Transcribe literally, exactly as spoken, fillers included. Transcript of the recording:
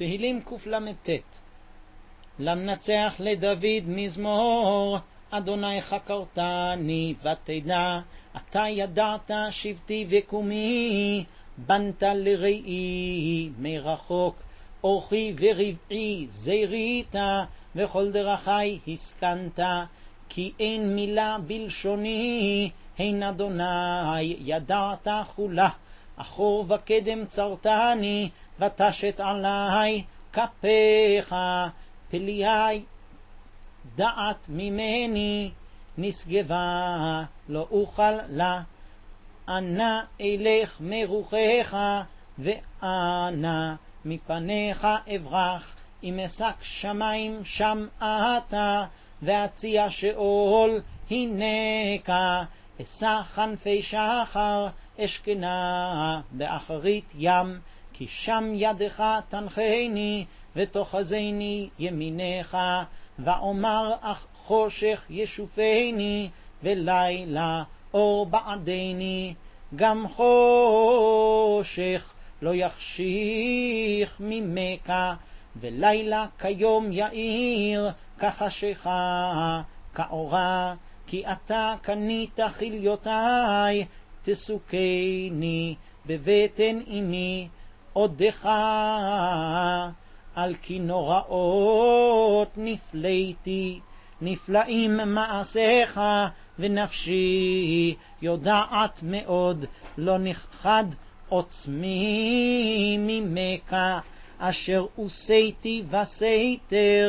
תהילים קל"ט. למנצח לדוד מזמור, אדוני חקרתני ותדע, אתה ידעת שבטי וקומי, בנת לראי מרחוק, אורחי ורבעי זרית, וכל דרכי הסכנת, כי אין מילה בלשוני, הן אדוני ידעת כולה, אחור וקדם צרתני, ותשת עלי כפיך, פליי דעת ממני, נשגבה לא אוכל לה, אנה אלך מרוחך, ואנה מפניך אברח, אם אשק שמיים שם אתה, ואציע שאול הנקה, אשא כנפי שחר אשכנה באחרית ים, כי שם ידך תנחני, ותאחזני ימינך, ואומר אך חושך ישופני, ולילה אור בעדני, גם חושך לא יחשיך ממך, ולילה כיום יאיר, כחשיכה כאורה, כי אתה קנית חיליותי, תסוכני בבטן אמי, עודך על כי נוראות נפלאתי, נפלאים מעשיך, ונפשי יודעת מאוד, לא נכחד עוצמי ממך, אשר עושיתי וסתר